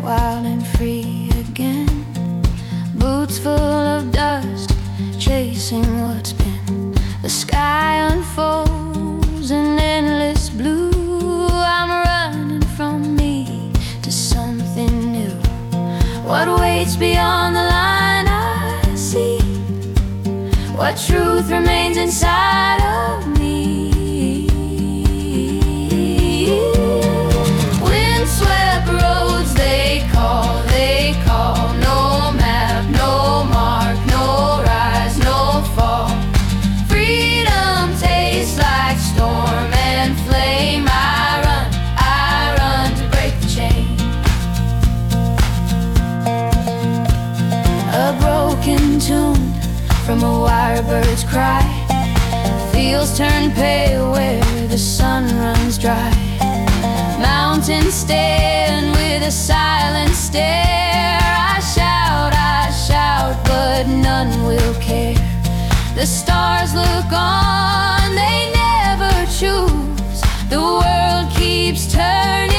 wild and free again. Boots full of dust, chasing what's been. The sky unfolds in endless blue. I'm running from me to something new. What waits beyond the line I see? What truth remains inside of me? Windswept roads they call. No map, no mark, no rise, no fall. Freedom tastes like storm and flame. I run to break the chain. A broken tune from a wirebird's cry. Fields turn pale where the sun runs dry. Mountains stand with a silent stare. I shout, but none will care. The stars look on, they never choose. The world keeps turning.